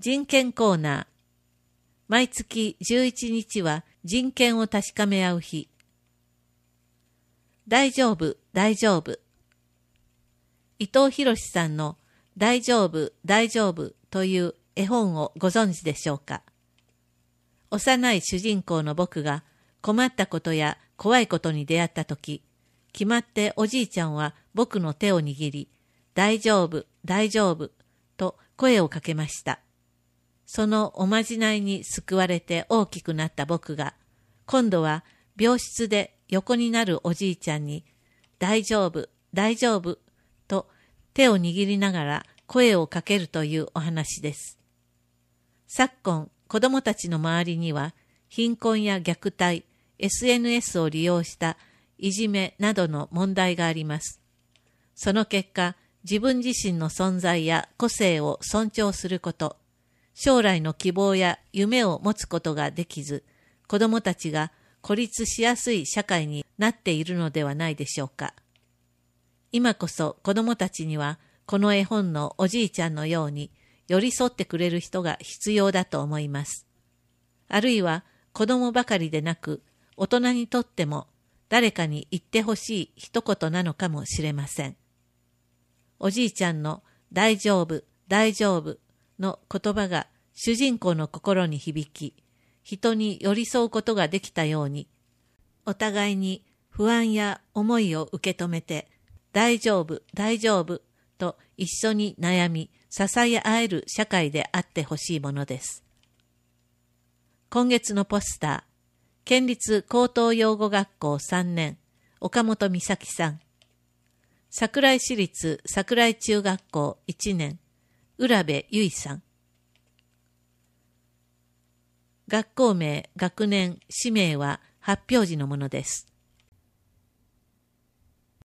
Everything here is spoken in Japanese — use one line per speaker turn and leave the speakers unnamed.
人権コーナー。毎月11日は人権を確かめ合う日。大丈夫、大丈夫。伊藤博さんの大丈夫、大丈夫という絵本をご存知でしょうか。幼い主人公の僕が困ったことや怖いことに出会ったとき、決まっておじいちゃんは僕の手を握り、大丈夫、大丈夫と声をかけました。そのおまじないに救われて大きくなった僕が、今度は病室で横になるおじいちゃんに、大丈夫、大丈夫と手を握りながら声をかけるというお話です。昨今、子どもたちの周りには、貧困や虐待、SNS を利用したいじめなどの問題があります。その結果、自分自身の存在や個性を尊重すること、将来の希望や夢を持つことができず、子どもたちが孤立しやすい社会になっているのではないでしょうか。今こそ子どもたちには、この絵本のおじいちゃんのように寄り添ってくれる人が必要だと思います。あるいは子どもばかりでなく、大人にとっても誰かに言ってほしい一言なのかもしれません。おじいちゃんの大丈夫、大丈夫の言葉が主人公の心に響き、人に寄り添うことができたように、お互いに不安や思いを受け止めて、大丈夫、大丈夫と一緒に悩み、支え合える社会であってほしいものです。今月のポスター、県立高等養護学校3年、岡本美咲さん。桜井市立桜井中学校1年、浦部由衣さん。学校名、学年、氏名は発表時のものです。